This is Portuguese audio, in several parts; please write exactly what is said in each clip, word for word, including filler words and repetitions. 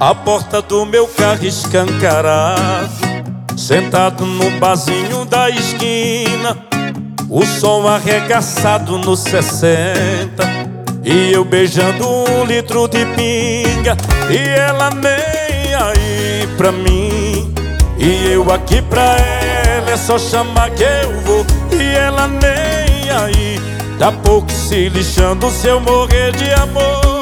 A porta do meu carro escancarado, sentado no barzinho da esquina, o som arregaçado no sessenta, e eu beijando um litro de pinga, e ela nem aí pra mim, e eu aqui pra ela, é só chamar que eu vou, e ela nem aí, tá pouco se lixando se eu morrer de amor.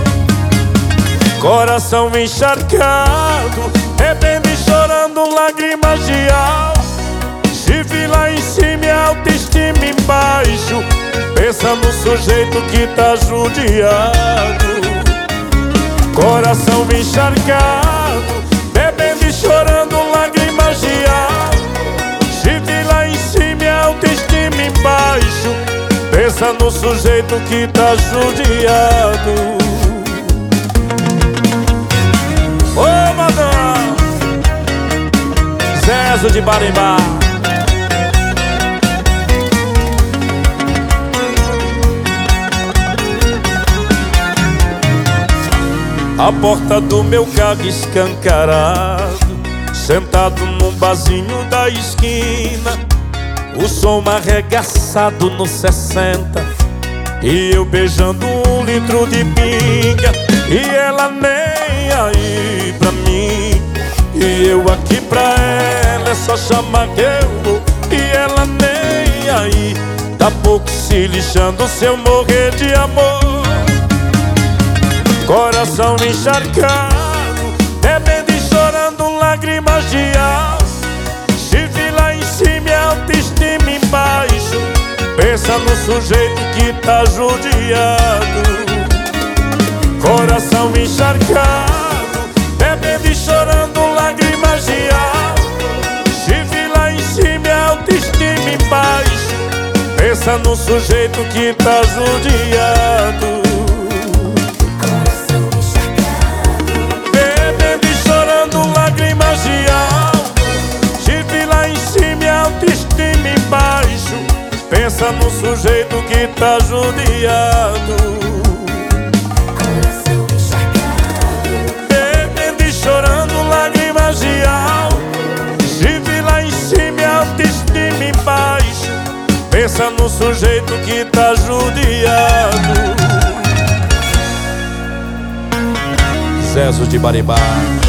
Coração encharcado, bebendo e chorando lágrimas de alma, chifre lá em cima e autoestima embaixo, pensa no sujeito que tá judiado. Coração encharcado, bebendo e chorando lágrimas de alma, chifre lá em cima e autoestima embaixo, pensa no sujeito que tá judiado. Ô, Madão Zezo de Barimbá. A porta do meu carro escancarado, sentado num barzinho da esquina, o som arregaçado no sessenta, e eu beijando um litro de pinga, e ela nem aí pra mim, e eu aqui pra ela, é só chamar que eu vou, e ela nem aí, tá pouco se lixando se eu morrer de amor. Coração encharcado, bebendo e chorando lágrimas de alma, chifre lá em cima e autoestima embaixo, pensa no sujeito que tá judiado. Coração encharcado, bebendo e chorando lágrimas de alma, chifre lá em cima e autoestima embaixo, pensa no sujeito que tá judiado. Coração encharcado, bebendo e chorando lágrimas de alma, chifre lá em cima e autoestima embaixo, pensa no sujeito que tá judiado. Pensa no sujeito que tá judiado. Zezo de Barimbá.